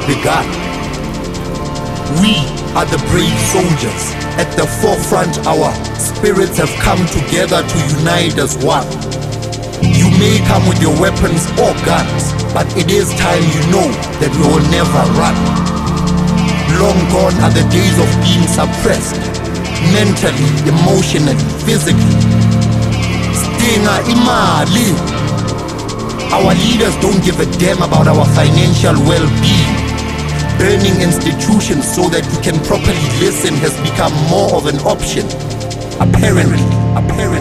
begun. We are the brave soldiers. At the forefront, our spirits have come together to unite as one. You may come with your weapons or guns, but it is time you know that we will never run. Long gone are the days of being suppressed, mentally, emotionally, physically. Stinga imali. Our leaders don't give a damn about our financial well-being. Burning institutions so that you can properly listen has become more of an option. Apparently.